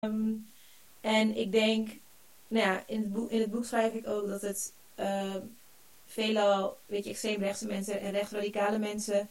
En ik denk, nou ja, in het boek schrijf ik ook dat het veelal, weet je, extreemrechtse mensen en rechtsradicale mensen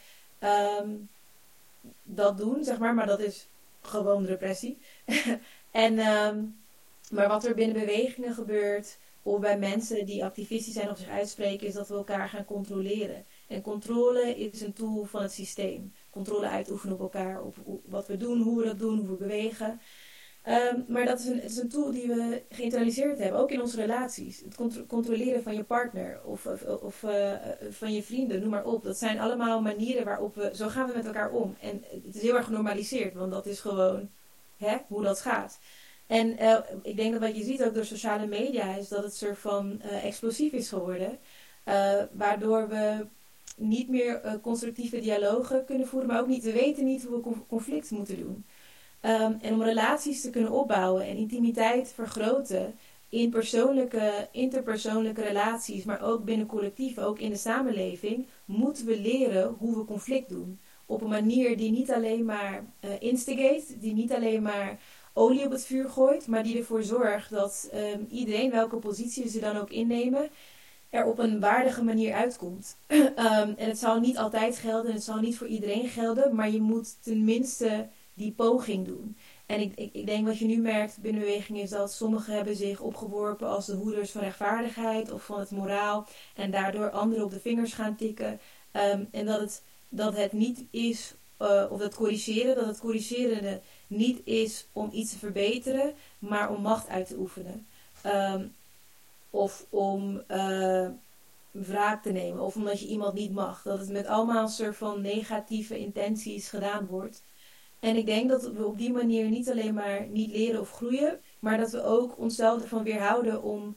dat doen, zeg maar dat is gewoon repressie. en, maar wat er binnen bewegingen gebeurt, of bij mensen die activistisch zijn of zich uitspreken, is dat we elkaar gaan controleren. En controle is een tool van het systeem. Controle uitoefenen op elkaar, op wat we doen, hoe we dat doen, hoe we bewegen. Maar dat is het is een tool die we geïnternaliseerd hebben, ook in onze relaties. Het controleren van je partner of van je vrienden, noem maar op. Dat zijn allemaal manieren waarop zo gaan we met elkaar om. En het is heel erg genormaliseerd, want dat is gewoon hoe dat gaat. En ik denk dat wat je ziet ook door sociale media is dat het soort van explosief is geworden. Waardoor we niet meer constructieve dialogen kunnen voeren, maar ook niet, we weten niet hoe we conflict moeten doen. En om relaties te kunnen opbouwen en intimiteit vergroten in interpersoonlijke relaties, maar ook binnen collectieven, ook in de samenleving, moeten we leren hoe we conflict doen. Op een manier die niet alleen maar instigate, die niet alleen maar olie op het vuur gooit, maar die ervoor zorgt dat iedereen, welke positie ze dan ook innemen, er op een waardige manier uitkomt. En het zal niet altijd gelden, en het zal niet voor iedereen gelden, maar je moet tenminste die poging doen. En ik denk wat je nu merkt binnen beweging is dat sommigen hebben zich opgeworpen als de hoeders van rechtvaardigheid of van het moraal en daardoor anderen op de vingers gaan tikken. En dat het niet is, of dat het corrigerende niet is om iets te verbeteren, maar om macht uit te oefenen. Of om wraak te nemen, of omdat je iemand niet mag. Dat het met allemaal een soort van negatieve intenties gedaan wordt. En ik denk dat we op die manier niet alleen maar niet leren of groeien, maar dat we ook onszelf ervan weerhouden om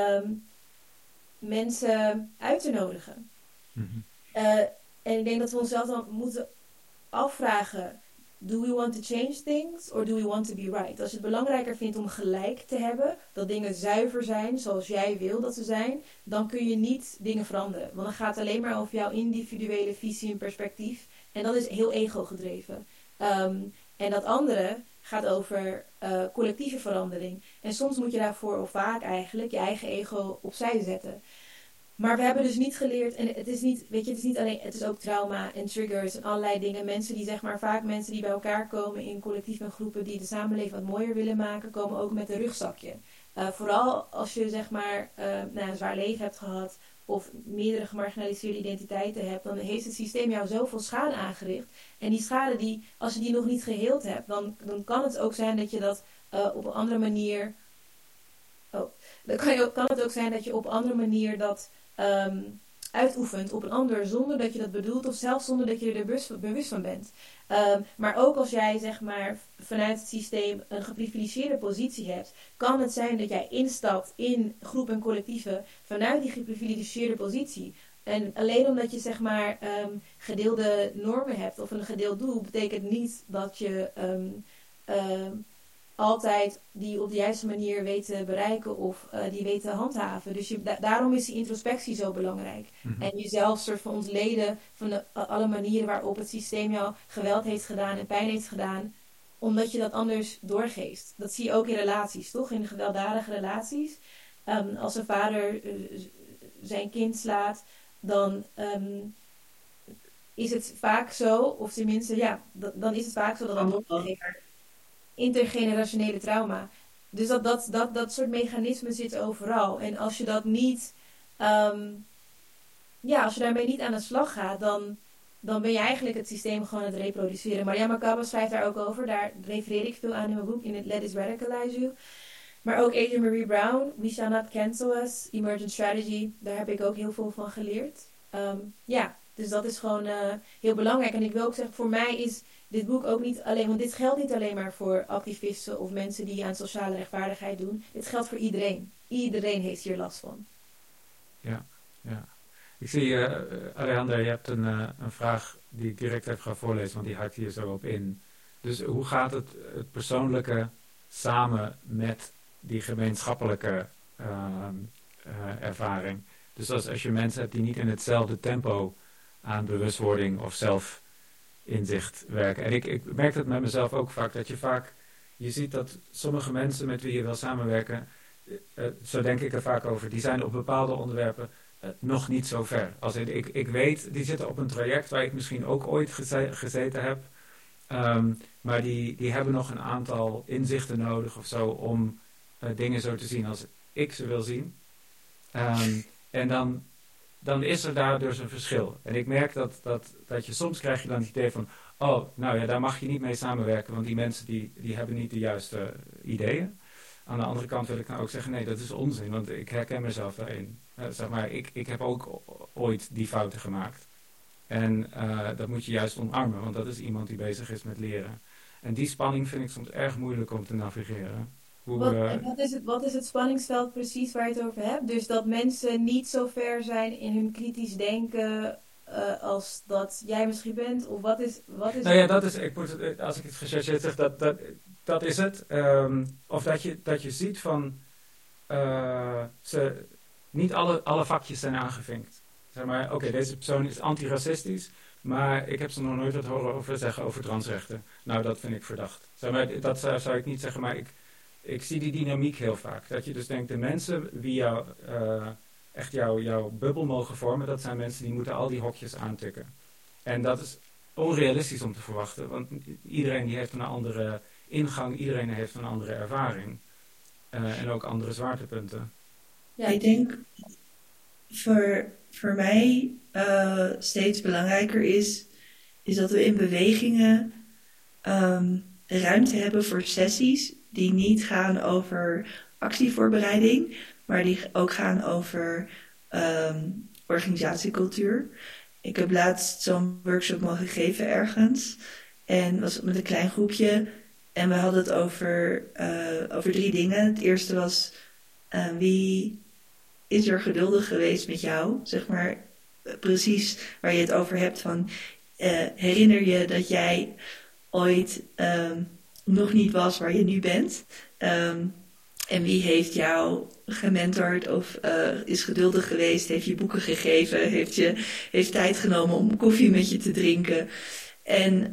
mensen uit te nodigen. Mhm. En ik denk dat we onszelf dan moeten afvragen, do we want to change things or do we want to be right? Als je het belangrijker vindt om gelijk te hebben, dat dingen zuiver zijn zoals jij wil dat ze zijn, dan kun je niet dingen veranderen. Want dan gaat het alleen maar over jouw individuele visie en perspectief. En dat is heel ego-gedreven. En dat andere gaat over collectieve verandering. En soms moet je daarvoor, of vaak eigenlijk, je eigen ego opzij zetten. Maar we hebben dus niet geleerd, en het is niet, weet je, het is niet alleen, het is ook trauma en triggers en allerlei dingen. Mensen die, zeg maar, vaak mensen die bij elkaar komen in collectieven en groepen die de samenleving wat mooier willen maken, komen ook met een rugzakje. Vooral als je, zeg maar, een zwaar leven hebt gehad of meerdere gemarginaliseerde identiteiten hebt, dan heeft het systeem jou zoveel schade aangericht. En die schade, als je die nog niet geheeld hebt, dan kan het ook zijn dat je dat op een andere manier... Dan kan het ook zijn dat je op een andere manier dat uitoefent op een ander zonder dat je dat bedoelt of zelfs zonder dat je er bewust van bent. Maar ook als jij, zeg maar, vanuit het systeem een geprivilegeerde positie hebt, kan het zijn dat jij instapt in groepen en collectieven vanuit die geprivilegeerde positie. En alleen omdat je, zeg maar, gedeelde normen hebt of een gedeeld doel, betekent niet dat je altijd die op de juiste manier weet te bereiken of die weet te handhaven. Dus daarom is die introspectie zo belangrijk. Mhm. En jezelf soort van ontleden van alle manieren waarop het systeem jou geweld heeft gedaan en pijn heeft gedaan, omdat je dat anders doorgeeft. Dat zie je ook in relaties, toch? In gewelddadige relaties. Als een vader zijn kind slaat, dan is het vaak zo, of tenminste, ja, dan is het vaak zo dat een doorgever intergenerationele trauma. Dus dat soort mechanismen zitten overal. En als je dat niet, als je daarmee niet aan de slag gaat, dan ben je eigenlijk het systeem gewoon aan het reproduceren. Mariama Kaba schrijft daar ook over. Daar refereer ik veel aan in mijn boek, in het Let Us Radicalize You. Maar ook Adrienne Maree Brown, We Shall Not Cancel Us, Emergent Strategy. Daar heb ik ook heel veel van geleerd. Dus dat is gewoon heel belangrijk. En ik wil ook zeggen, voor mij is dit boek ook niet alleen, want dit geldt niet alleen maar voor activisten of mensen die aan sociale rechtvaardigheid doen. Dit geldt voor iedereen. Iedereen heeft hier last van. Ja. Ik zie, Alejandra, je hebt een vraag die ik direct even ga voorlezen, want die haakt hier zo op in. Dus hoe gaat het persoonlijke samen met die gemeenschappelijke ervaring? Dus als je mensen hebt die niet in hetzelfde tempo aan bewustwording of zelfinzicht werken. En ik merk het met mezelf ook vaak, dat je vaak je ziet dat sommige mensen met wie je wil samenwerken, zo denk ik er vaak over, die zijn op bepaalde onderwerpen nog niet zo ver. Ik weet, die zitten op een traject waar ik misschien ook ooit gezeten heb, maar die hebben nog een aantal inzichten nodig of zo om dingen zo te zien als ik ze wil zien. En dan is er daar dus een verschil. En ik merk dat je soms krijg je dan het idee van, oh, nou ja, daar mag je niet mee samenwerken, want die mensen die hebben niet de juiste ideeën. Aan de andere kant wil ik nou ook zeggen, nee, dat is onzin, want ik herken mezelf daarin. Zeg maar, ik heb ook ooit die fouten gemaakt. En dat moet je juist omarmen, want dat is iemand die bezig is met leren. En die spanning vind ik soms erg moeilijk om te navigeren. Wat is het spanningsveld precies waar je het over hebt? Dus dat mensen niet zo ver zijn in hun kritisch denken als dat jij misschien bent? Of wat is nou ja, dat is, als ik het gechargeerd zeg, dat is het. Of dat je ziet van, niet alle vakjes zijn aangevinkt. Zeg maar, oké, deze persoon is antiracistisch, maar ik heb ze nog nooit wat horen zeggen over transrechten. Nou, dat vind ik verdacht. Zeg maar, dat zou ik niet zeggen, maar ik zie die dynamiek heel vaak. Dat je dus denkt, de mensen wie echt jouw bubbel mogen vormen, dat zijn mensen die moeten al die hokjes aantikken. En dat is onrealistisch om te verwachten, want iedereen die heeft een andere ingang, iedereen heeft een andere ervaring. En ook andere zwaartepunten. Ja, ik denk voor mij steeds belangrijker is dat we in bewegingen ruimte hebben voor sessies die niet gaan over actievoorbereiding, maar die ook gaan over organisatiecultuur. Ik heb laatst zo'n workshop mogen geven ergens en was met een klein groepje en we hadden het over 3 dingen. Het eerste was, wie is er geduldig geweest met jou? Zeg maar precies waar je het over hebt van, herinner je dat jij ooit nog niet was waar je nu bent? En wie heeft jou gementord of is geduldig geweest, heeft je boeken gegeven, heeft tijd genomen om koffie met je te drinken? En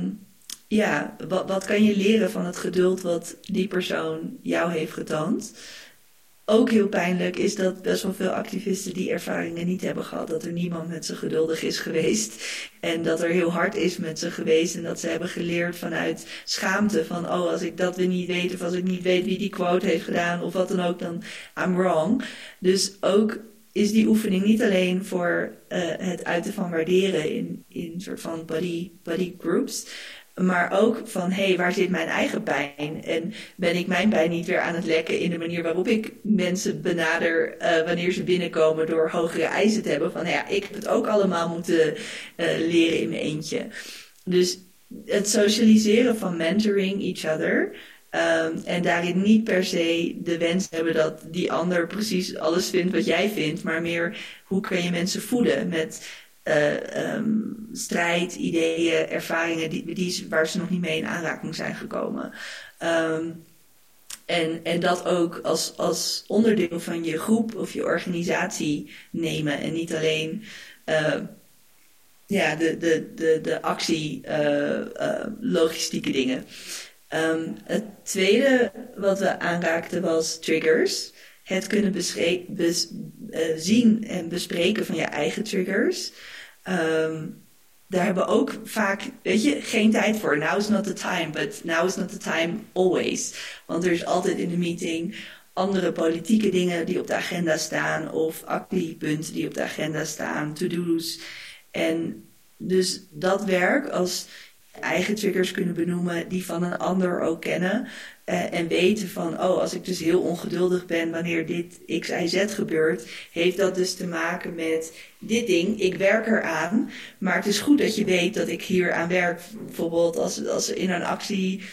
wat kan je leren van het geduld wat die persoon jou heeft getoond? Ook heel pijnlijk is dat best wel veel activisten die ervaringen niet hebben gehad. Dat er niemand met ze geduldig is geweest. En dat er heel hard is met ze geweest. En dat ze hebben geleerd vanuit schaamte. Van als ik dat weer niet weet. Of als ik niet weet wie die quote heeft gedaan. Of wat dan ook. Dan I'm wrong. Dus ook is die oefening niet alleen voor het uiten van waarderen. In soort van buddy groups. Maar ook van, waar zit mijn eigen pijn? En ben ik mijn pijn niet weer aan het lekken in de manier waarop ik mensen benader wanneer ze binnenkomen door hogere eisen te hebben. Van, ik heb het ook allemaal moeten leren in mijn eentje. Dus het socialiseren van mentoring each other. En daarin niet per se de wens hebben dat die ander precies alles vindt wat jij vindt. Maar meer, hoe kun je mensen voeden met strijd, ideeën, ervaringen waar ze nog niet mee in aanraking zijn gekomen. En dat ook als onderdeel van je groep of je organisatie nemen. En niet alleen de actie, logistieke dingen. Het tweede wat we aanraakten was triggers. Het kunnen zien en bespreken van je eigen triggers. Daar hebben we ook vaak, geen tijd voor. Now is not the time, but now is not the time always. Want er is altijd in de meeting andere politieke dingen die op de agenda staan. Of actiepunten die op de agenda staan. To-do's. En dus dat werk als eigen triggers kunnen benoemen, die van een ander ook kennen. En weten van, als ik dus heel ongeduldig ben wanneer dit X, Y, Z gebeurt, heeft dat dus te maken met dit ding. Ik werk eraan, maar het is goed dat je weet dat ik hier aan werk. Bijvoorbeeld als er in een actie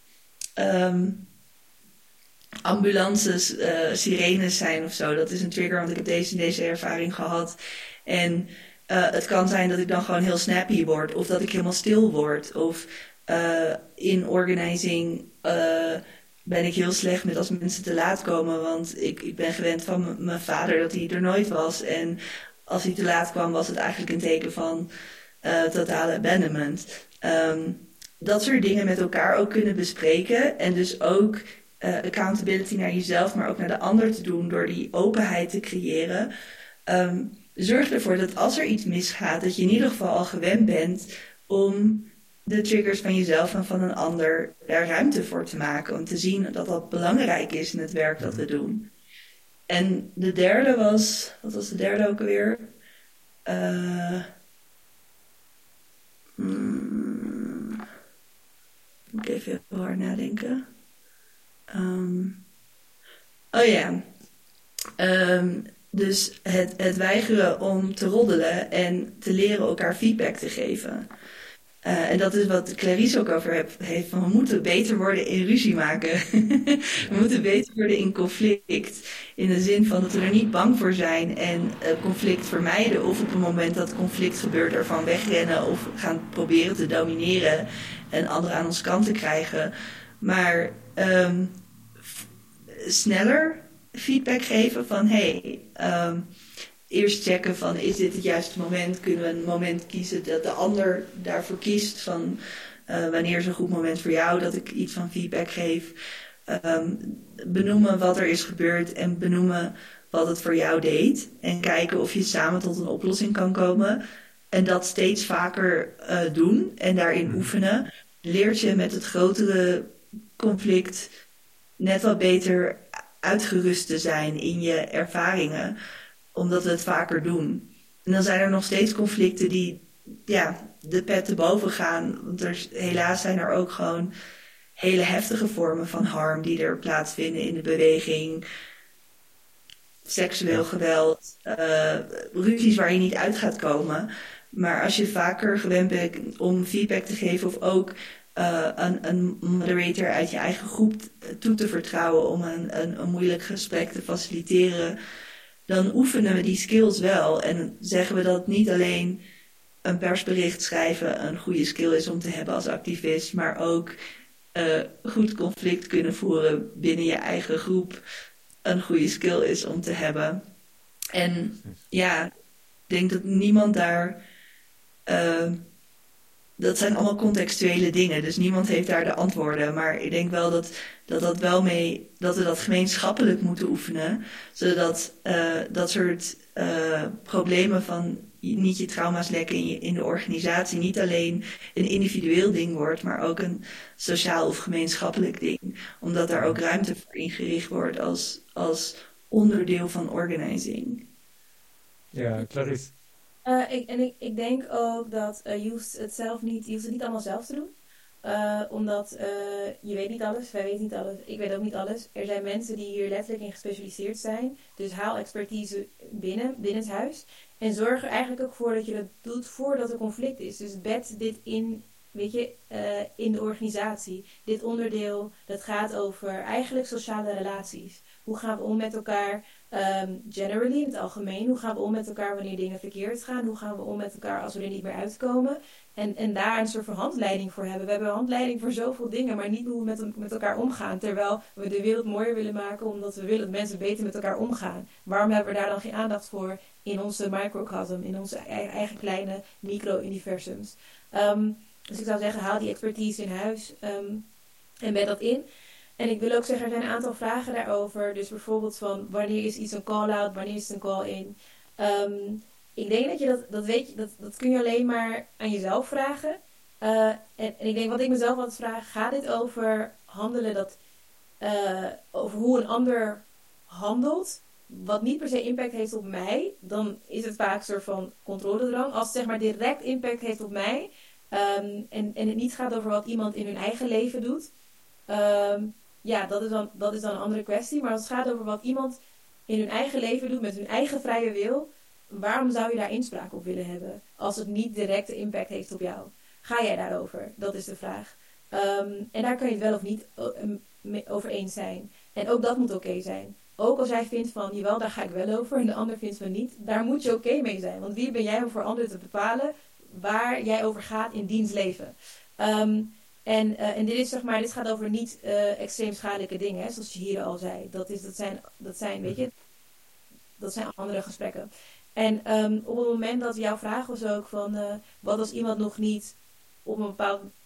ambulances, sirenes zijn of zo. Dat is een trigger, want ik heb deze ervaring gehad. En het kan zijn dat ik dan gewoon heel snappy word. Of dat ik helemaal stil word. Of in organizing ben ik heel slecht met als mensen te laat komen. Want ik ben gewend van mijn vader dat hij er nooit was. En als hij te laat kwam was het eigenlijk een teken van totale abandonment. dat soort dingen met elkaar ook kunnen bespreken. En dus ook accountability naar jezelf, maar ook naar de ander te doen door die openheid te creëren. Zorg ervoor dat als er iets misgaat, dat je in ieder geval al gewend bent om de triggers van jezelf en van een ander daar ruimte voor te maken. Om te zien dat dat belangrijk is in het werk dat we doen. En de derde was... Wat was de derde ook alweer? Moet ik even heel hard nadenken. Dus het weigeren om te roddelen en te leren elkaar feedback te geven. En dat is wat Clarice ook over heeft. Van we moeten beter worden in ruzie maken. We moeten beter worden in conflict. In de zin van dat we er niet bang voor zijn en conflict vermijden. Of op het moment dat conflict gebeurt ervan wegrennen. Of gaan proberen te domineren en anderen aan ons kant te krijgen. Maar sneller feedback geven van eerst checken van is dit het juiste moment? Kunnen we een moment kiezen dat de ander daarvoor kiest van wanneer is een goed moment voor jou dat ik iets van feedback geef? Benoemen wat er is gebeurd en benoemen wat het voor jou deed. En kijken of je samen tot een oplossing kan komen. En dat steeds vaker doen en daarin oefenen. Leert je met het grotere conflict net wat beter uitgerust te zijn in je ervaringen, omdat we het vaker doen. En dan zijn er nog steeds conflicten die de pet te boven gaan. Want helaas zijn er ook gewoon hele heftige vormen van harm die er plaatsvinden in de beweging. Seksueel geweld, ruzies waar je niet uit gaat komen. Maar als je vaker gewend bent om feedback te geven of ook een moderator uit je eigen groep toe te vertrouwen om een moeilijk gesprek te faciliteren, dan oefenen we die skills wel. En zeggen we dat niet alleen een persbericht schrijven een goede skill is om te hebben als activist, maar ook goed conflict kunnen voeren binnen je eigen groep een goede skill is om te hebben. En ik denk dat niemand daar... dat zijn allemaal contextuele dingen, dus niemand heeft daar de antwoorden. Maar ik denk wel dat we dat gemeenschappelijk moeten oefenen, zodat dat soort problemen van niet je trauma's lekken in de organisatie niet alleen een individueel ding wordt, maar ook een sociaal of gemeenschappelijk ding. Omdat daar ook ruimte voor ingericht wordt als onderdeel van organizing. Ja, Clarice. Ik denk ook dat je hoeft het niet allemaal zelf te doen. Omdat je weet niet alles, wij weten niet alles, ik weet ook niet alles. Er zijn mensen die hier letterlijk in gespecialiseerd zijn. Dus haal expertise binnen het huis. En zorg er eigenlijk ook voor dat je dat doet voordat er conflict is. Dus bed dit in, in de organisatie. Dit onderdeel, dat gaat over eigenlijk sociale relaties. Hoe gaan we om met elkaar, generally, in het algemeen. Hoe gaan we om met elkaar wanneer dingen verkeerd gaan? Hoe gaan we om met elkaar als we er niet meer uitkomen? En daar een soort van handleiding voor hebben. We hebben een handleiding voor zoveel dingen, maar niet hoe we met elkaar omgaan. Terwijl we de wereld mooier willen maken, omdat we willen dat mensen beter met elkaar omgaan. Waarom hebben we daar dan geen aandacht voor in onze microcosm, in onze eigen kleine micro-universums? Dus ik zou zeggen, haal die expertise in huis en bed dat in. En ik wil ook zeggen, er zijn een aantal vragen daarover. Dus bijvoorbeeld van, wanneer is iets een call-out, wanneer is het een call-in? Ik denk dat je dat weet je, dat kun je alleen maar aan jezelf vragen. En ik denk, wat ik mezelf altijd vraag, gaat dit over handelen over hoe een ander handelt, wat niet per se impact heeft op mij, dan is het vaak een soort van controledrang. Als het zeg maar direct impact heeft op mij, en het niet gaat over wat iemand in hun eigen leven doet, dat is dan een andere kwestie. Maar als het gaat over wat iemand in hun eigen leven doet, met hun eigen vrije wil, waarom zou je daar inspraak op willen hebben? Als het niet directe impact heeft op jou. Ga jij daarover? Dat is de vraag. En daar kan je het wel of niet over eens zijn. En ook dat moet oké zijn. Ook als jij vindt van, jawel, daar ga ik wel over, en de ander vindt van niet, daar moet je oké mee zijn. Want wie ben jij om voor anderen te bepalen waar jij over gaat in diens leven? En dit gaat over niet extreem schadelijke dingen, hè, zoals je hier al zei. Dat zijn andere gesprekken. En op het moment dat jouw vraag was ook van, wat als iemand nog niet op een bepaald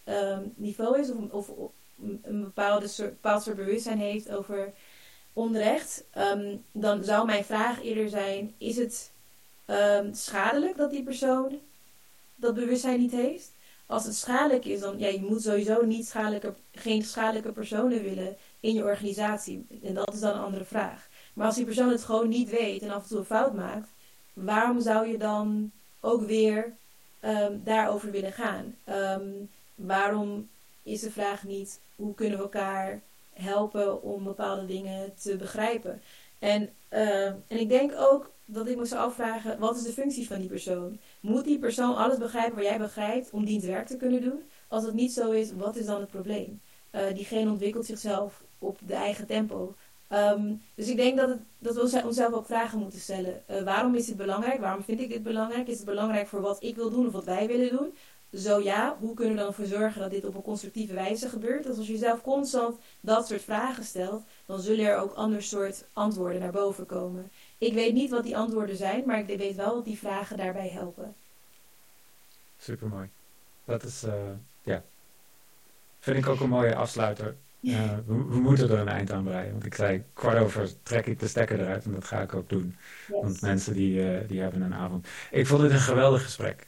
niveau is of een bepaald soort bewustzijn heeft over onrecht, dan zou mijn vraag eerder zijn, is het schadelijk dat die persoon dat bewustzijn niet heeft? Als het schadelijk is, dan je moet sowieso geen schadelijke personen willen in je organisatie. En dat is dan een andere vraag. Maar als die persoon het gewoon niet weet en af en toe een fout maakt, waarom zou je dan ook weer daarover willen gaan? Waarom is de vraag niet, hoe kunnen we elkaar helpen om bepaalde dingen te begrijpen? En ik denk ook dat ik me zou afvragen, wat is de functie van die persoon? Moet die persoon alles begrijpen wat jij begrijpt om diens werk te kunnen doen? Als het niet zo is, wat is dan het probleem? Diegene ontwikkelt zichzelf op de eigen tempo. Dus ik denk dat we onszelf ook vragen moeten stellen. Waarom is dit belangrijk? Waarom vind ik dit belangrijk? Is het belangrijk voor wat ik wil doen of wat wij willen doen? Zo ja, hoe kunnen we dan ervoor zorgen dat dit op een constructieve wijze gebeurt? Dus als je jezelf constant dat soort vragen stelt, dan zullen er ook ander soort antwoorden naar boven komen. Ik weet niet wat die antwoorden zijn, maar ik weet wel dat die vragen daarbij helpen. Supermooi. Dat is, vind ik ook een mooie afsluiter. We moeten er een eind aan breien. Want ik zei, 15:15 trek ik de stekker eruit en dat ga ik ook doen. Yes. Want mensen die hebben een avond. Ik vond het een geweldig gesprek.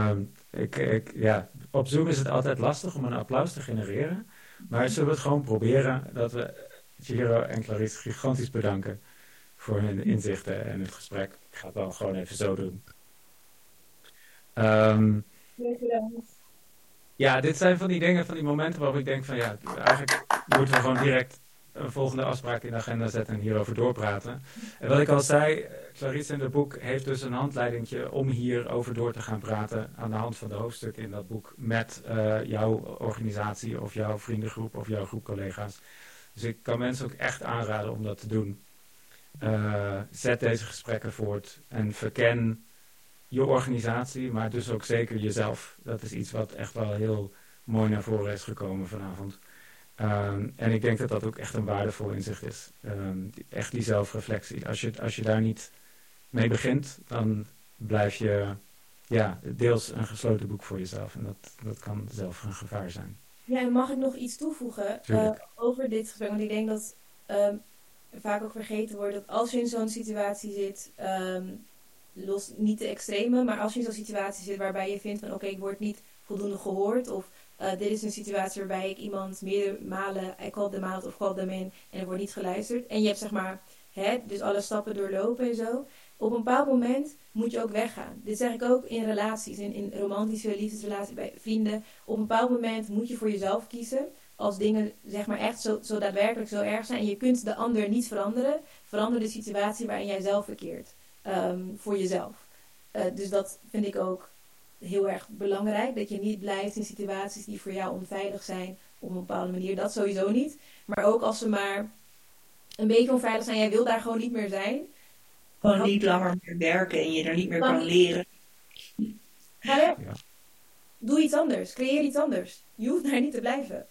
Op Zoom is het altijd lastig om een applaus te genereren. Maar zullen we het gewoon proberen dat we Giro en Clarisse gigantisch bedanken voor hun inzichten en het gesprek. Ik ga het wel gewoon even zo doen. Ja, dit zijn van die dingen, van die momenten waarop ik denk van eigenlijk moeten we gewoon direct een volgende afspraak in de agenda zetten en hierover doorpraten. En wat ik al zei, Clarisse in het boek heeft dus een handleidingje om hierover door te gaan praten aan de hand van de hoofdstukken in dat boek met jouw organisatie of jouw vriendengroep of jouw groep collega's. Dus ik kan mensen ook echt aanraden om dat te doen. Zet deze gesprekken voort en verken je organisatie, maar dus ook zeker jezelf. Dat is iets wat echt wel heel mooi naar voren is gekomen vanavond. En ik denk dat dat ook echt een waardevol inzicht is. Echt die zelfreflectie. Als je daar niet mee begint, dan blijf je deels een gesloten boek voor jezelf. En dat kan zelf een gevaar zijn. Ja, en mag ik nog iets toevoegen over dit gesprek? Want ik denk dat vaak ook vergeten wordt dat als je in zo'n situatie zit, los niet de extreme, maar als je in zo'n situatie zit waarbij je vindt van oké, ik word niet voldoende gehoord of dit is een situatie waarbij ik iemand meerdere malen I called them out of called them in en er wordt niet geluisterd en je hebt zeg maar dus alle stappen doorlopen en zo. Op een bepaald moment moet je ook weggaan. Dit zeg ik ook in relaties, in romantische liefdesrelaties, bij vrienden. Op een bepaald moment moet je voor jezelf kiezen. Als dingen zeg maar echt zo daadwerkelijk zo erg zijn en je kunt de ander niet veranderen, verander de situatie waarin jij zelf verkeert. Voor jezelf. Dus dat vind ik ook heel erg belangrijk. Dat je niet blijft in situaties die voor jou onveilig zijn op een bepaalde manier. Dat sowieso niet. Maar ook als ze maar een beetje onveilig zijn. Jij wil daar gewoon niet meer zijn. Gewoon niet langer meer werken en je er niet meer kan leren. Ja. Doe iets anders. Creëer iets anders. Je hoeft daar niet te blijven.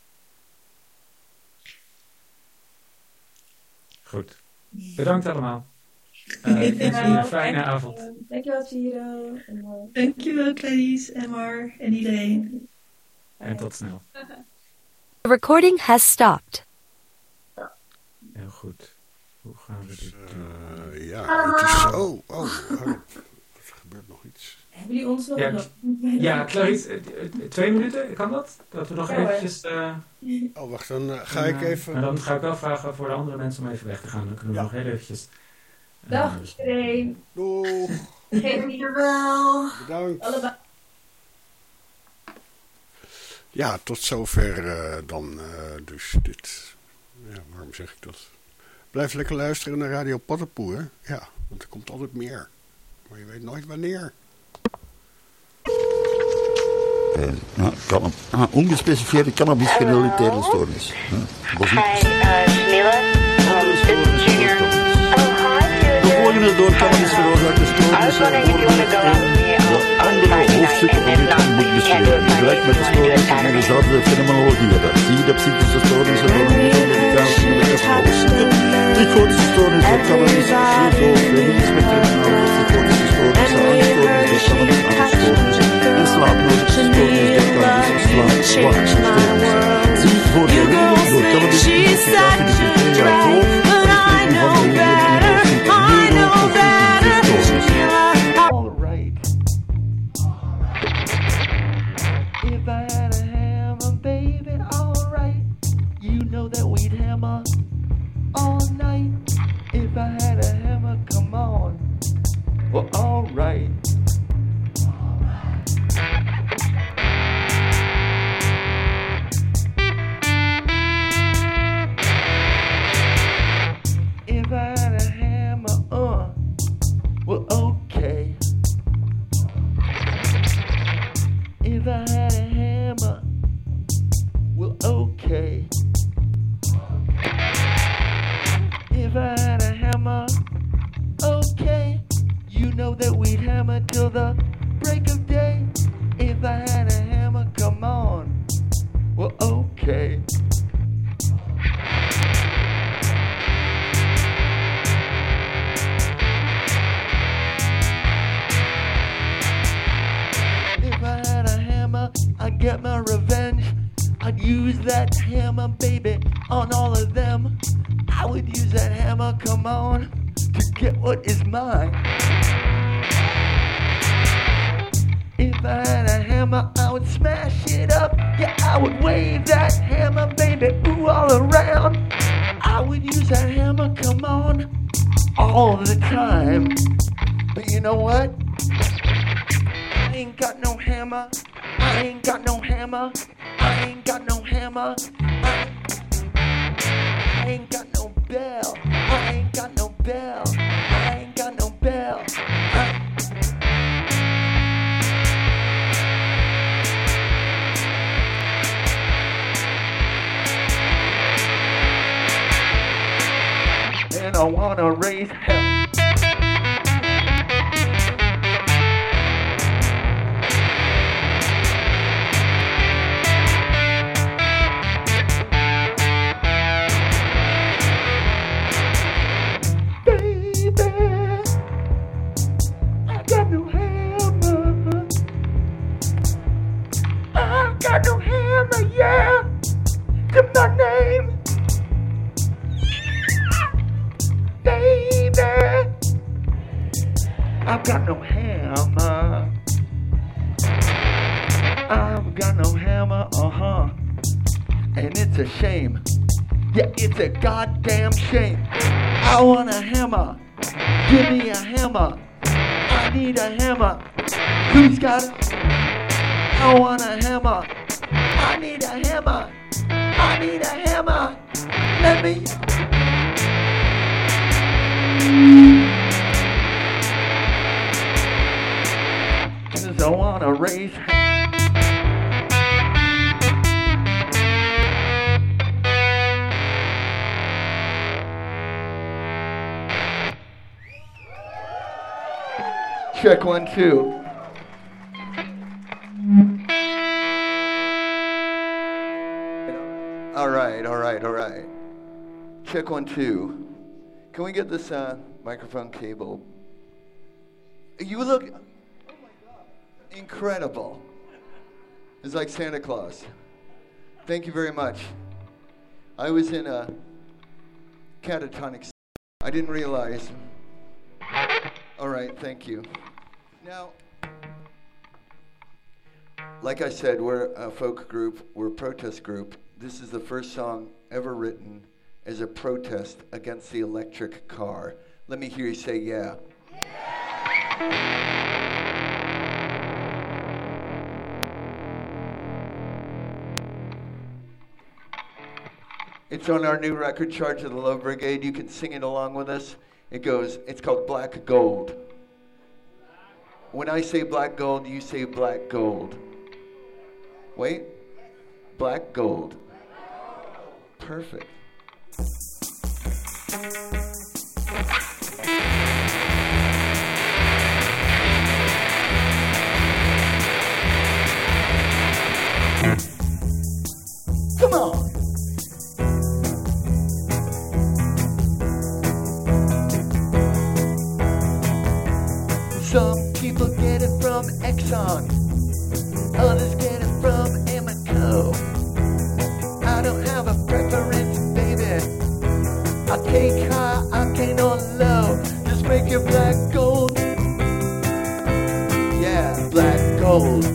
Goed. Bedankt allemaal. Ik wens jullie een fijne avond. Dankjewel, Giro. Dankjewel, Clarisse en Mar en iedereen. En tot snel. The recording has stopped. Heel goed. Hoe gaan we dit doen? Het is... Er gebeurt nog iets. Hebben jullie ons nog? Ja, Clarisse, 2 minuten, kan dat? Dat we nog eventjes... wacht, dan ga ik even... En dan ga ik wel vragen voor de andere mensen om even weg te gaan. Dan kunnen we nog heel eventjes... Dag iedereen. Doeg. Geef me wel. Bedankt. Allebei. Ja, tot zover dan dus dit. Ja, waarom zeg ik dat? Blijf lekker luisteren naar Radio Paddenpoer. Ja, want er komt altijd meer. Maar je weet nooit wanneer. Ongespecificeerde cannabisgerelateerde stoornis. Volgende door cannabis veroorzaakte stoornissen worden de andere hoofdstukken van dit boek beschreven. Gelijk met de stoornissen van dezelfde fenomenologie hebben. Zie je de psychische stoornissen door de medicatie met de hoofdstukken. Psychotische stoornissen door cannabis, schizofrenie, spectrale psychotische stoornissen, angststoornissen door cannabis, angststoornissen en slaapnodige stoornissen door cannabis, changed my world. You girls think she's such a drag, but I know better. I know better. All right. If I had a hammer, baby, all right. You know that we'd hammer all night. If I had a hammer, come on. Well, all right. If I had a hammer, well, okay. If I had a hammer, well, okay. If I had a hammer, okay. You know that we'd hammer till the break of day. If I had a hammer, come on. Well, okay. If I had a hammer, I'd get my revenge. I'd use that hammer, baby, on all of them. I would use that hammer, come on, to get what is mine. If I had a hammer, I would smash it up. Yeah, I would wave that hammer, baby, ooh, all around. I would use that hammer, come on, all the time. But you know what? I ain't got no hammer. I ain't got no hammer. I ain't got no hammer. I ain't got no bell. I ain't got no bell. I ain't got no bell. And I wanna raise hell. Got no hammer, yeah, to my name, baby. I've got no hammer. I've got no hammer, and it's a shame. Yeah, it's a goddamn shame. I want a hammer. Give me a hammer. I need a hammer. Who's got it? I want a hammer. I need a hammer. I need a hammer. Let me. Cause I wanna raise. Check 1, 2. All right. Check 1, 2. Can we get this microphone cable? You look, oh my God, incredible. It's like Santa Claus. Thank you very much. I was in a catatonic state. I didn't realize. All right, thank you. Now, like I said, we're a folk group, we're a protest group. This is the first song ever written as a protest against the electric car. Let me hear you say yeah. It's on our new record, Charge of the Love Brigade. You can sing it along with us. It's called Black Gold. When I say black gold, you say black gold. Wait, black gold. Perfect. Come on. Some people get it from Exxon, others get it from Amoco. take high, octane on low. Just make it black gold. Yeah, black gold.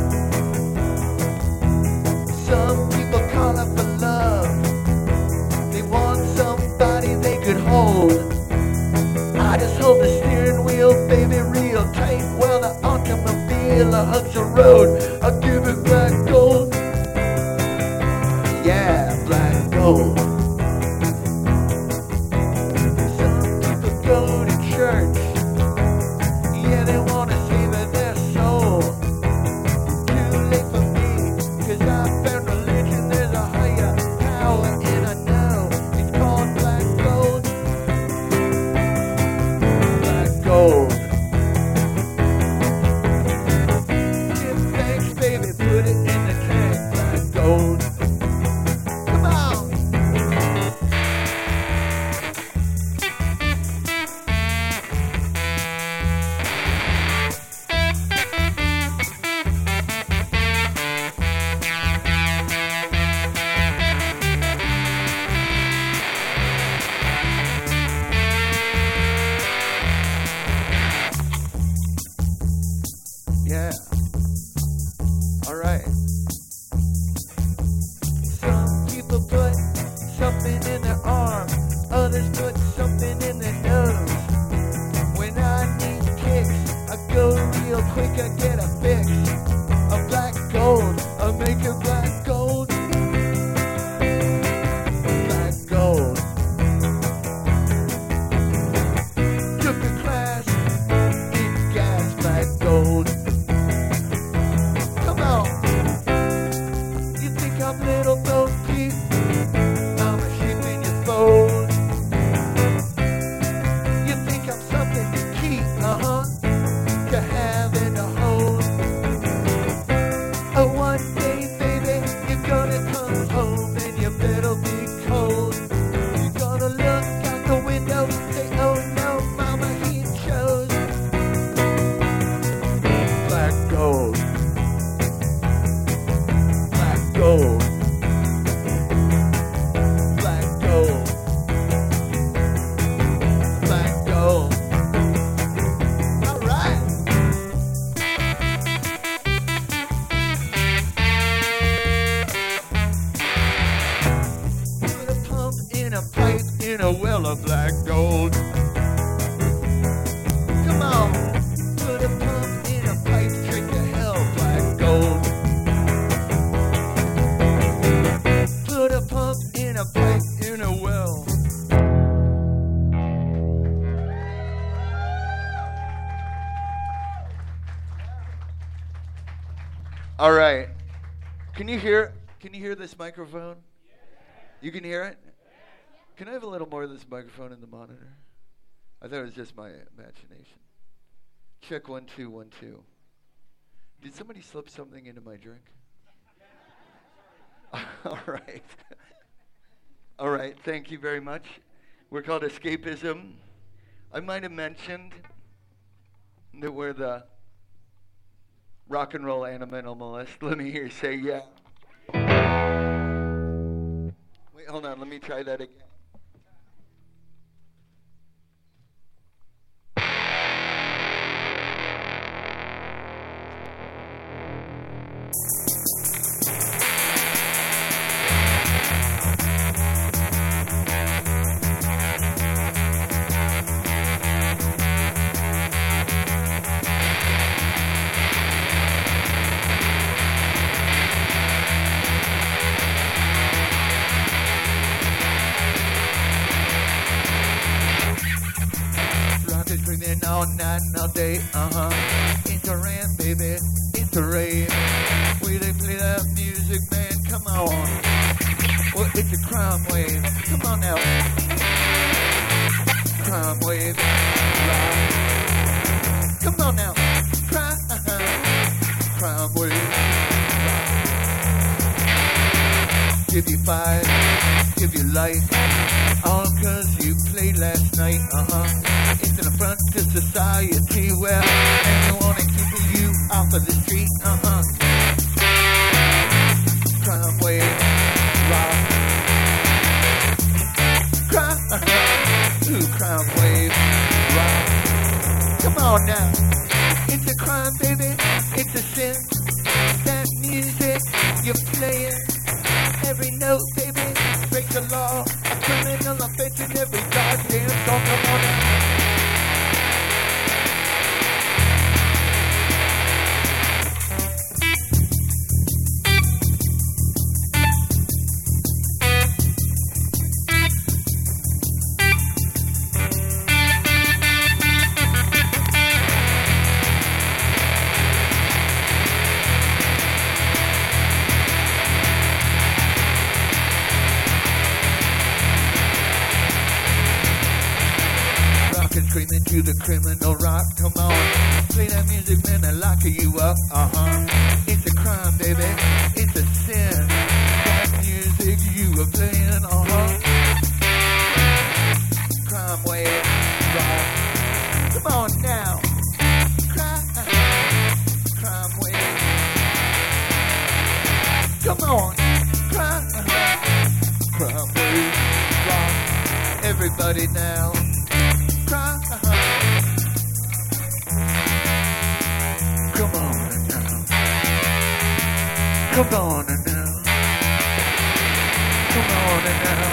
Some people call up for love. They want somebody they could hold. I just hold the steering wheel, baby, real tight, while the automobile hugs the road. I'll give it black gold. Yeah, black gold. Some people go to church. Yeah, they want to save their soul. Too late for me, 'cause I found religion. There's a higher power, and I know it's called black gold. Black gold. Give thanks, baby, put it in the tank. Black gold. Come on. Yeah. All right. Some people put something in their arm, others put something in their nose. When I need kicks, I go real quick, I get a fix. A black gold, I make it black gold. Black gold. Took a class in gas, black gold. Come on. You think I'm little Bo Peep? I'm a sheep in your fold. You think I'm something to keep, to have and to hold. Oh, one day, baby, you're gonna come home and you better be cold. You're gonna look out the window and say, oh no, mama, he chose black gold. Black gold. Black gold. Black gold. All right. Put a pump in a pipe in a well of black gold. Come on. Put a pump in a pipe straight to hell, black gold. Put a pump in a pipe in a well. All right. Can you hear this microphone? You can hear it? Can I have a little more of this microphone in the monitor? I thought it was just my imagination. Check 1 2 1 2. Did somebody slip something into my drink? All right. All right. Thank you very much. We're called Escapism. I might have mentioned that we're the rock and roll animalist. Let me hear you say yeah. Wait, hold on. Let me try that again. Screaming all night and all day, It's a rant, baby, it's a rave. We they play that music, man, come on. Well, it's a crime wave, come on now. Crime wave, right. Come on now, crime wave, right. Give you fight, give you life, all 'cause you played last night, It's an affront to society, well, and they wanna keep you off of the street, Crime wave, rock, crime, Ooh, crime wave, rock. Come on now. It's a crime, baby. It's a sin. That music you're playing, every note, baby, breaks the law. A criminal offense in every goddamn song. Come on now. Screaming to the criminal rock, come on. Play that music, man, I lock you up, It's a crime, baby, it's a sin. That music you were playing, Crime wave, rock. Come on now. Crime wave. Come on. Crime wave, rock. Everybody now. Come on now. Come on now. Come on now.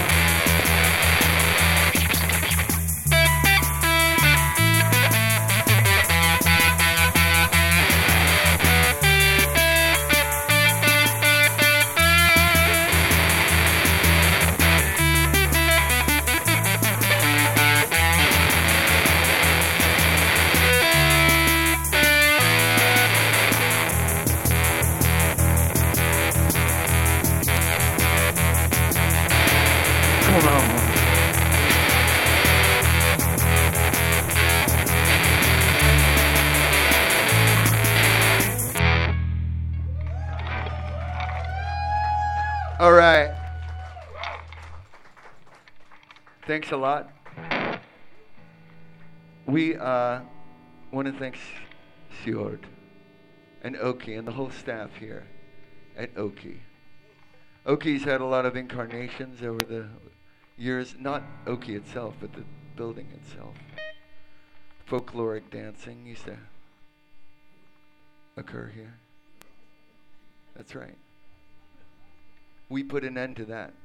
All right. Thanks a lot. We want to thank Sjord and Oki and the whole staff here at Oki. Oki's had a lot of incarnations over the years, not Oki itself, but the building itself. Folkloric dancing used to occur here. That's right. We put an end to that.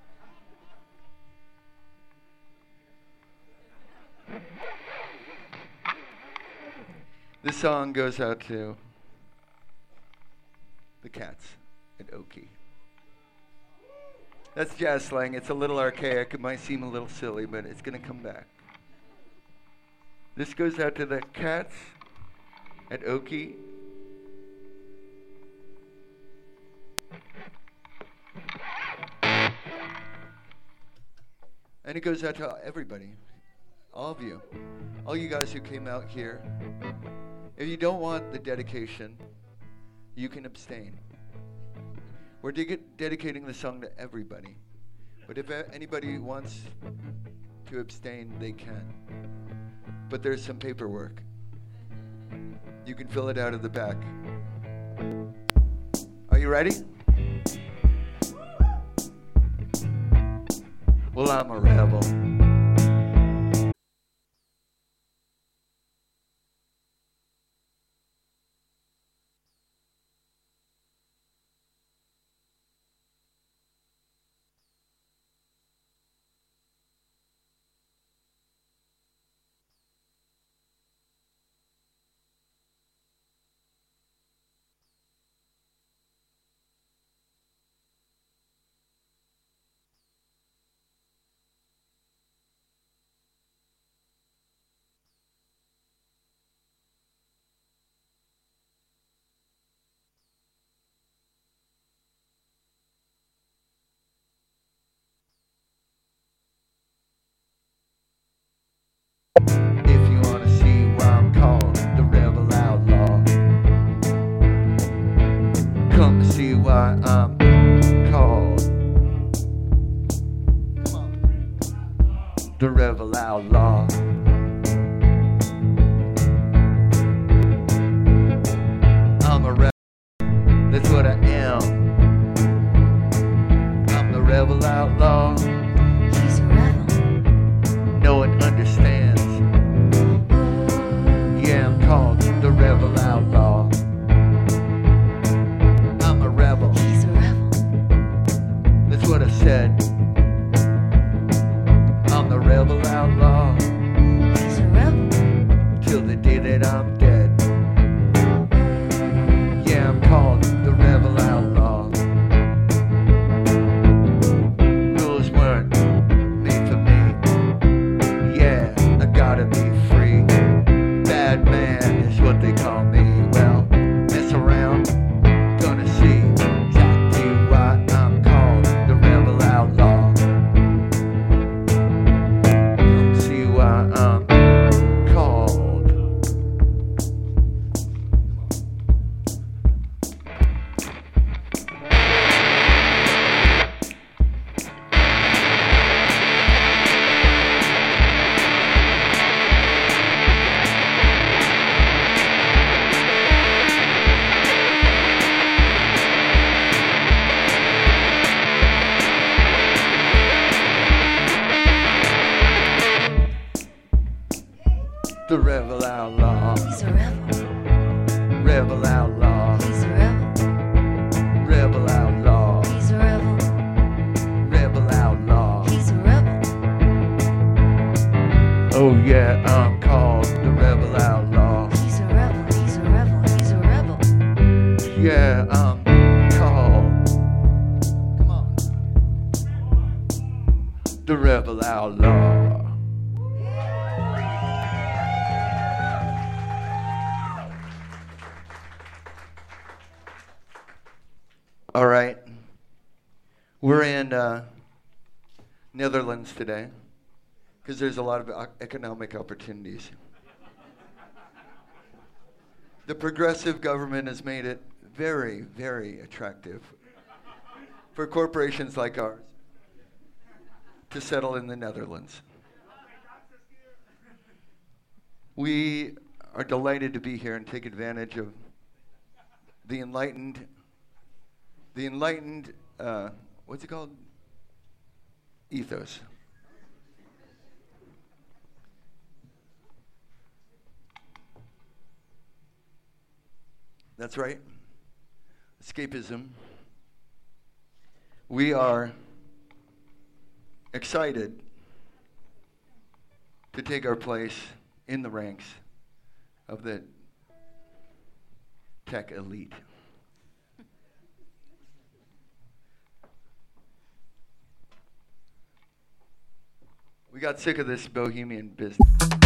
This song goes out to the cats at Oki. That's jazz slang. It's a little archaic. It might seem a little silly, but it's going to come back. This goes out to the cats at Oki. And it goes out to everybody, all of you, all you guys who came out here. If you don't want the dedication, you can abstain. We're dedicating the song to everybody. But if anybody wants to abstain, they can. But there's some paperwork. You can fill it out at the back. Are you ready? Well, I'm a rebel. If you want to see why I'm called the Rebel Outlaw, come to see why I'm called. Come on. The Rebel Outlaw. I'm a rebel, that's what I am. I'm the Rebel Outlaw. He's a rebel. No one rebel outlaw. He's a rebel. Till the day that I'm dead. Yeah, I'm called the rebel outlaw. Rules weren't made for me. Yeah, I gotta be free. Bad man is what they call me. Well, mess around, gonna see exactly why I'm called the rebel outlaw. Come see why I'm called. The rebel outlaw. He's a rebel. Rebel outlaw. He's a rebel. Rebel outlaw. He's a rebel. Rebel outlaw. He's a rebel. Oh yeah, I'm called the rebel outlaw. He's a rebel. He's a rebel. He's a rebel. Yeah, I'm called. Come on. The rebel outlaw. All right. We're in Netherlands today because there's a lot of economic opportunities. The progressive government has made it very, very attractive for corporations like ours to settle in the Netherlands. We are delighted to be here and take advantage of the enlightened, what's it called? Ethos. That's right. Escapism. We are excited to take our place in the ranks of the tech elite. We got sick of this bohemian business.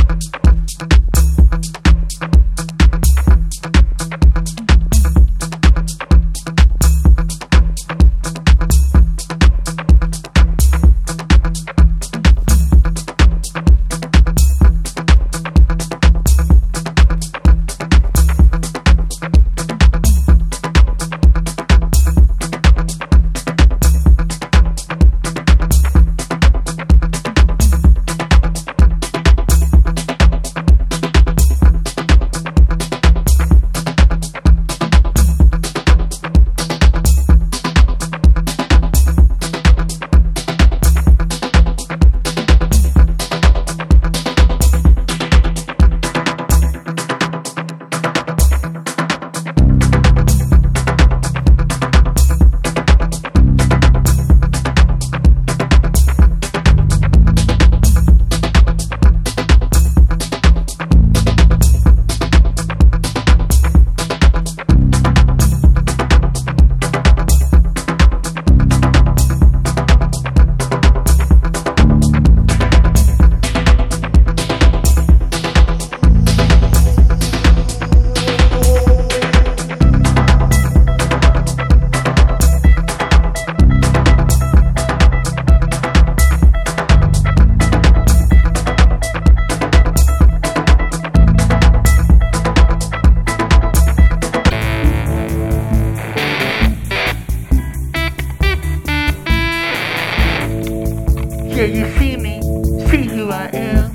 Yeah, you see me, see who I am.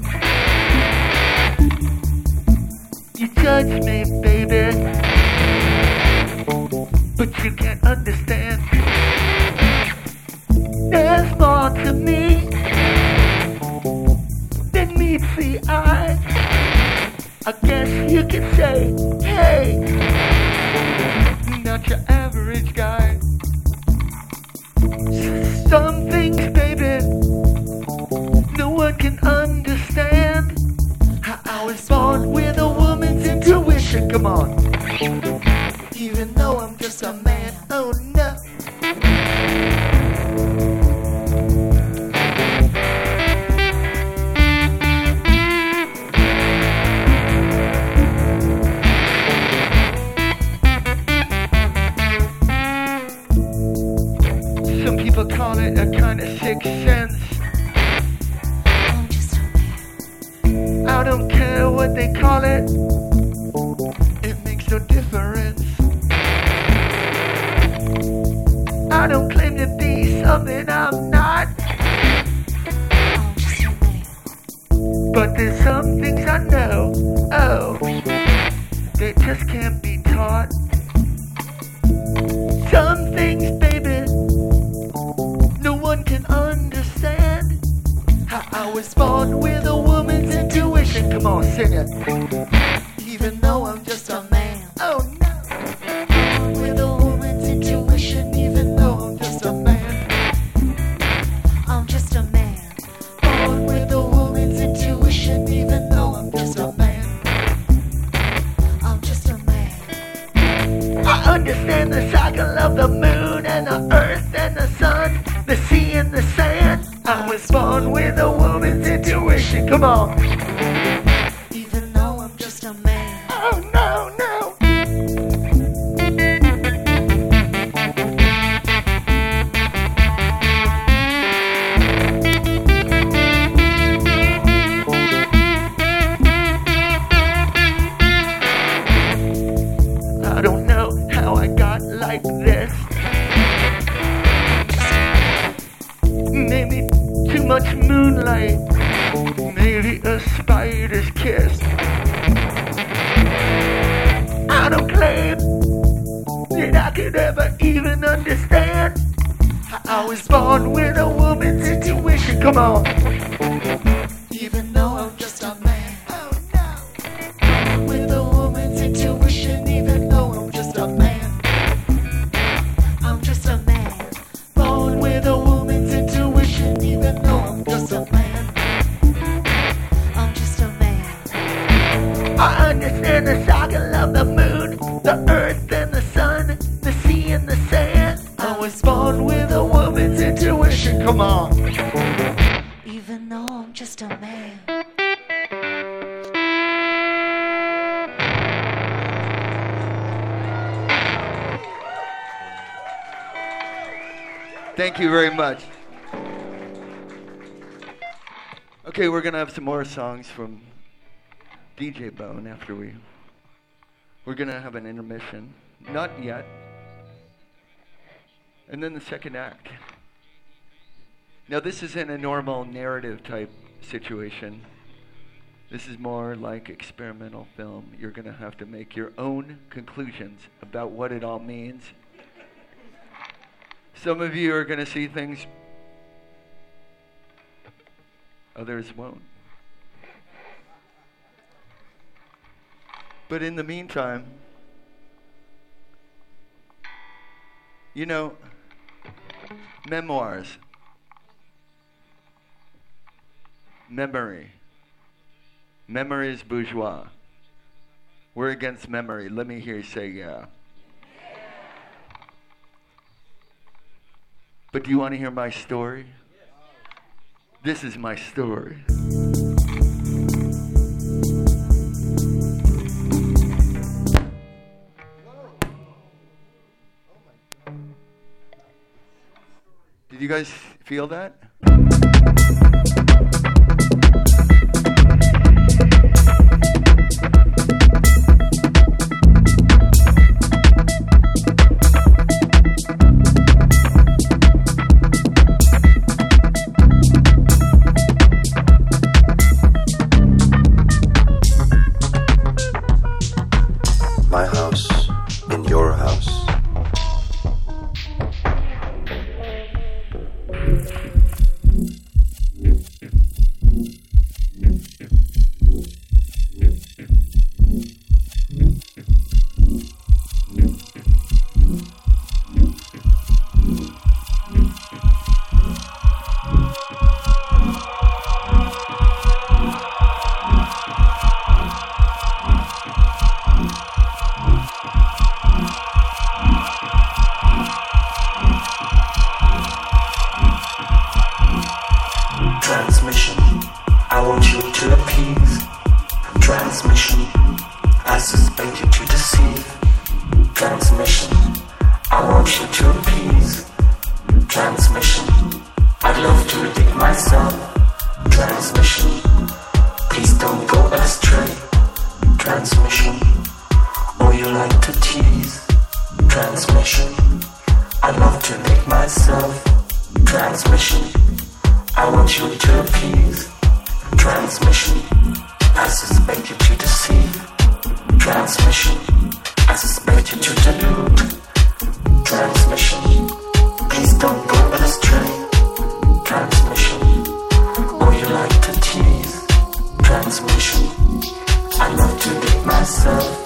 You judge me, baby, but you can't understand. There's more to me than meets the eye. I guess you could say, hey, not your average guy. Some things, baby, no one can understand. come on. Even though I'm just a man, oh no. Some people call it a kind of sixth sense. I'm just a man. I don't care what they call it. It makes no difference. I don't claim to be something I'm not. I'm just a man. But there's some things I know. Oh, they just can't be taught. Some things, baby, no one can understand. How I was born with a woman's intuition. Come on, sing it. Even though I'm just a man. Oh no. Born with a woman's intuition. Even though I'm just a man. I'm just a man. Born with a woman's intuition. Even though I'm just a man. I'm just a man. I understand the cycle of the moon and the earth and the sun, the sea and the sand. I was born with a woman's intuition. Come on. Even though I'm just a man. Oh no, no. I don't know how I got like this. Maybe too much moonlight. Maybe a spider's kiss. I don't claim that I could ever even understand how I was born with a woman's intuition. Come on. Even though I'm just a man. Oh no. With a woman's intuition. Even though I'm just a man. I'm just a man. Born with a woman's intuition. Even though I'm just a man. I'm just a man. I understand the cycle of the moon, the earth and the sun, the sea and the sand. I was born with a woman's intuition. Come on. Even though I'm just a man. Thank you very much. Okay, we're gonna have some more songs from DJ Bone after we're gonna have an intermission. Not yet. And then the second act. Now this isn't a normal narrative type situation. This is more like experimental film. You're gonna have to make your own conclusions about what it all means. Some of you are gonna see things others won't. But in the meantime, you know, memoirs, memory is bourgeois. We're against memory. Let me hear you say yeah. But do you want to hear my story? This is my story. Did you guys feel that? My house in your house. appease. Transmission, I suspect you to deceive. Transmission, I want you to appease. Transmission, I'd love to redeem myself. Transmission, please don't go astray. Transmission, oh you like to tease. Transmission, I'd love to make myself. Transmission, I want you to appease. Transmission, I suspect you to deceive. Transmission, I suspect you to delude. Transmission, please don't go astray. Transmission, oh you like to tease. Transmission, I love to make myself.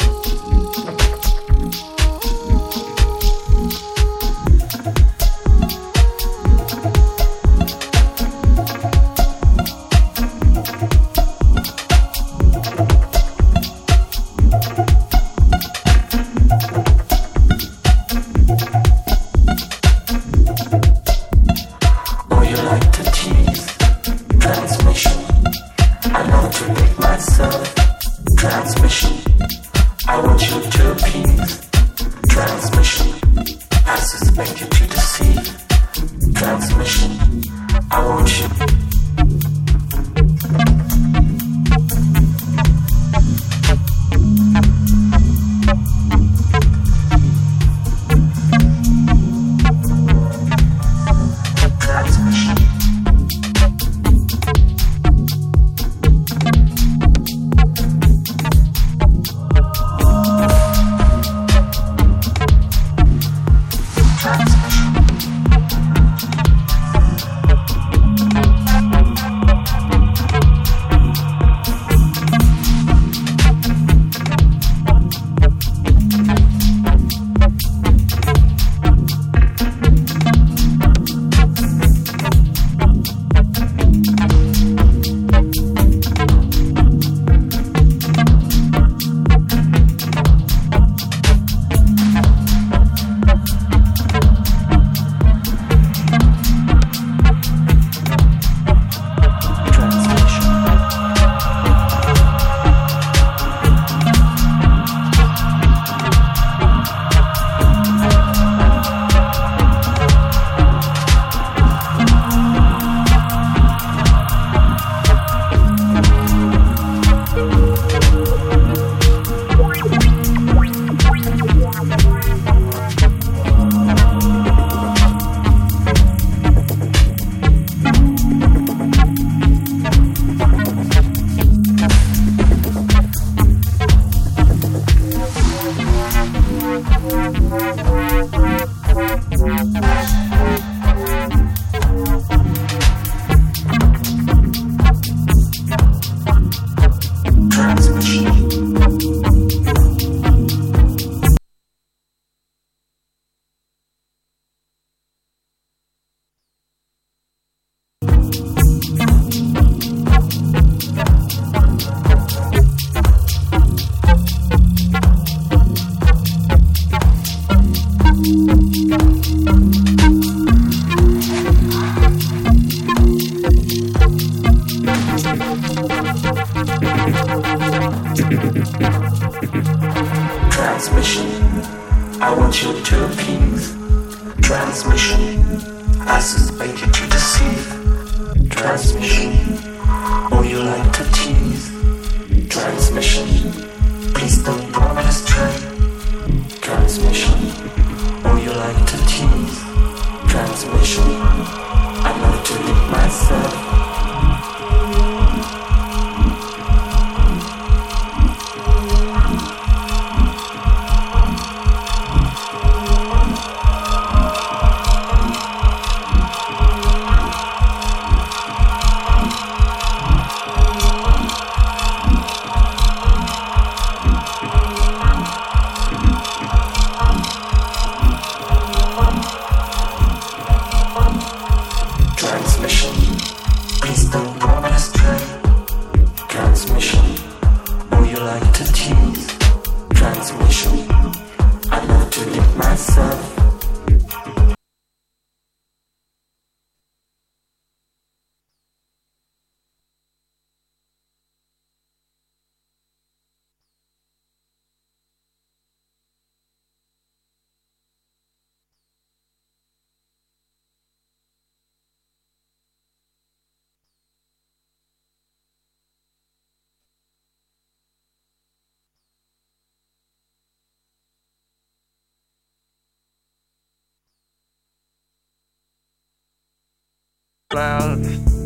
sellouts.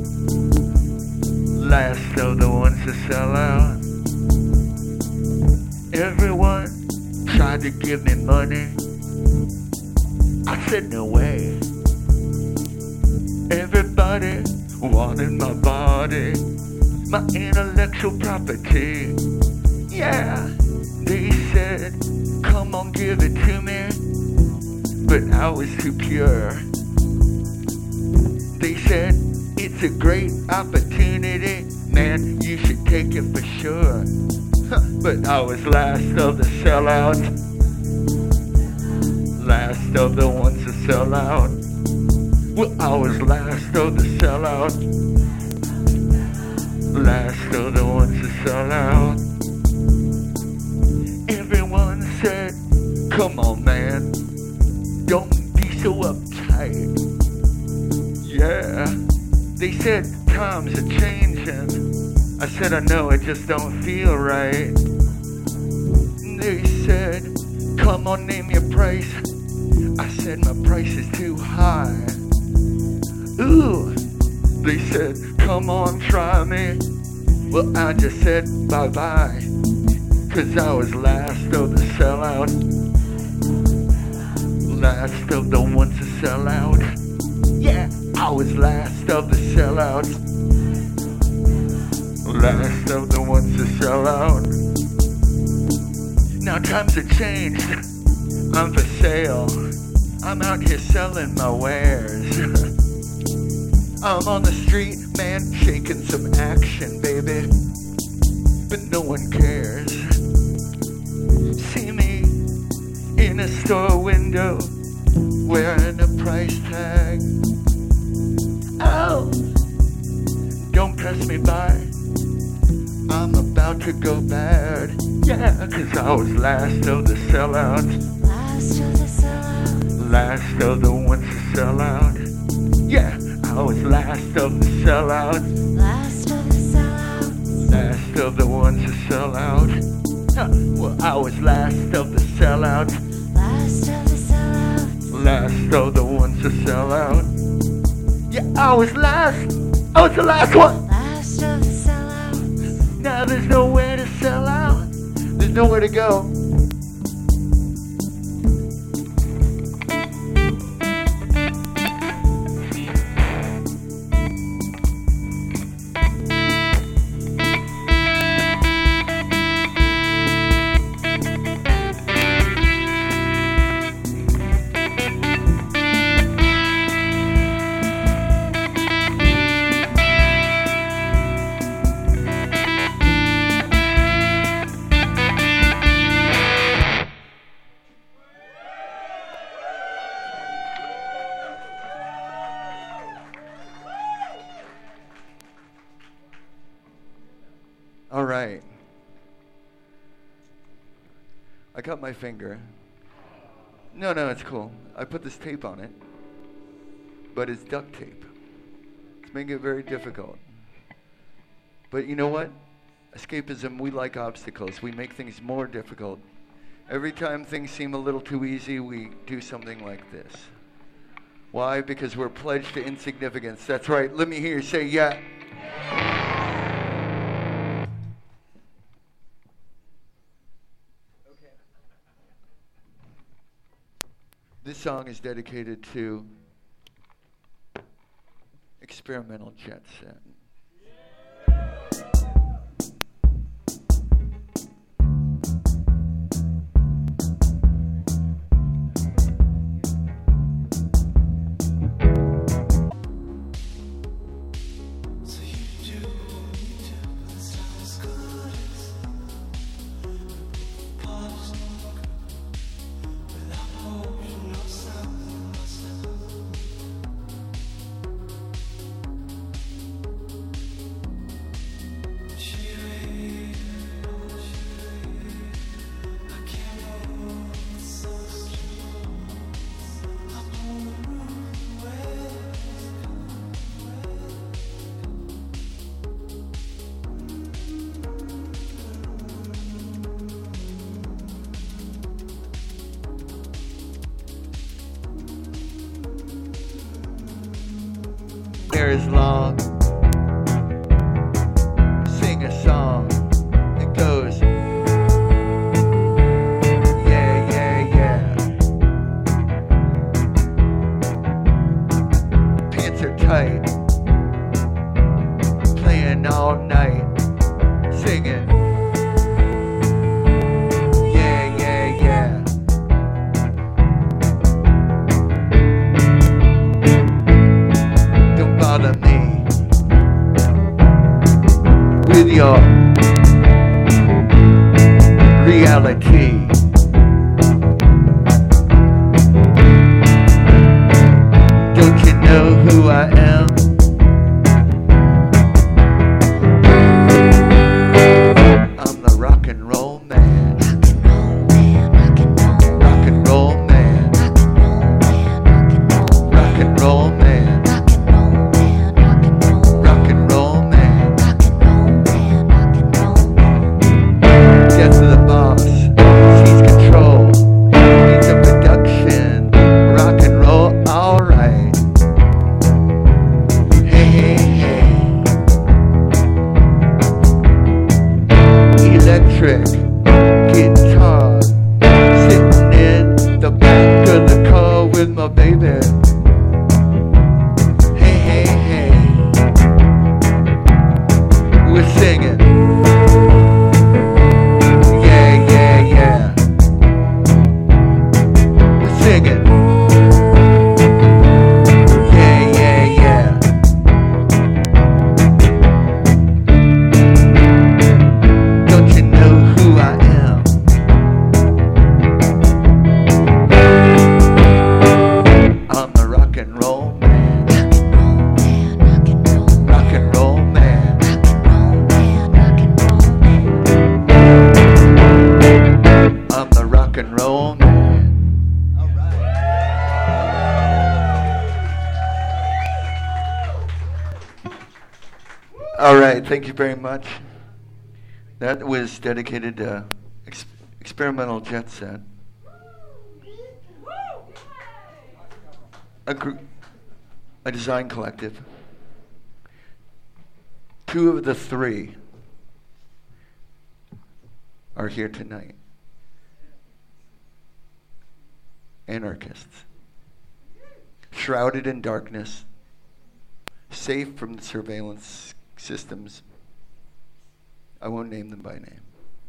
Last of the ones to sell out. Everyone tried to give me money. I said no way. Everybody wanted my body, my intellectual property. Yeah, they said, come on, give it to me. But I was too pure. They said, it's a great opportunity, man, you should take it for sure. But I was last of the sellouts, last of the ones to sell out. Well, I was last of the sellouts, last of the ones to sell out. Everyone said, come on, man, don't be so uptight. Yeah, they said times are changing. I said I know, it just don't feel right. They said, come on, name your price. I said my price is too high. Ooh, they said, come on, try me. Well, I just said bye-bye, 'cause I was last of the sellout, last of the ones to sell out. Yeah, I was last of the sellouts, last of the ones to sell out. Now times have changed, I'm for sale. I'm out here selling my wares. I'm on the street, man, shaking some action, baby, but no one cares. See me in a store window, wearing a price tag. Oh, don't pass me by, I'm about to go bad. Yeah, 'cause I was last of the sellouts, Last of the sellouts. last of the ones to sell out. Yeah, I was last of the sellouts, Last of the sellouts. last of the ones to sell out. Well, I was last of the sellouts, Last of the sellouts. last of the ones to sell out. Yeah, I was last. I was the last one. Last of the sellouts. Now there's nowhere to sell out. There's nowhere to go. All right. I cut my finger. No, it's cool. I put this tape on it, but it's duct tape. It's making it very difficult. But you know what? Escapism, we like obstacles. We make things more difficult. Every time things seem a little too easy, we do something like this. Why? Because we're pledged to insignificance. That's right. Let me hear you say yeah. This song is dedicated to Experimental Jet Set. is long. Sing a song. It goes. Yeah, yeah, yeah. Pants are tight. Playing all night. Singing. Yeah, yeah, yeah. Don't bother me with your reality. Don't you know who I am? I'm the rock and roll man. Rock and roll man. Rock and roll man. Rock and roll man. Get to the boss. Seize control. Need some production. Rock and roll, alright. Hey, hey, hey. Electric guitar. Sitting in the back of the car with my baby. Hey, hey, hey. We're singing. Yeah, yeah, yeah. We're singing. Yeah, yeah, yeah. Don't you know who I am? I'm the rock and roll man. Rock and roll man. I'm the rock and roll man. All right, thank you very much. That was dedicated to Experimental Jet Set. A design collective. 2 of the 3 are here tonight. Anarchists. Shrouded in darkness. Safe from the surveillance systems. I won't name them by name.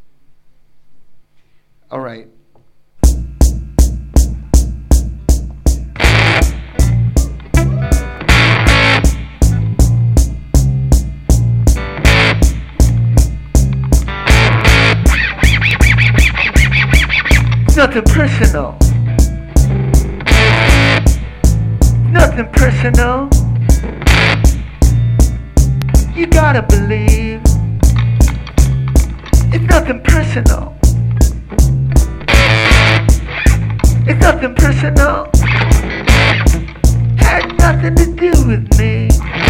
All right. Nothing personal. Nothing personal. You gotta believe. It's nothing personal. It's nothing personal. Had nothing to do with me.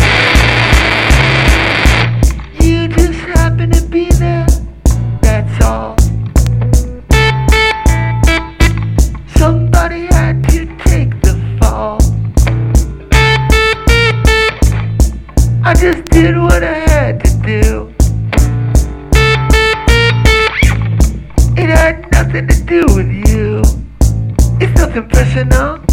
You just happen to be there. That's all. Somebody had to take the fall. I just did what I had to do. It had nothing to do with you. It's nothing personal.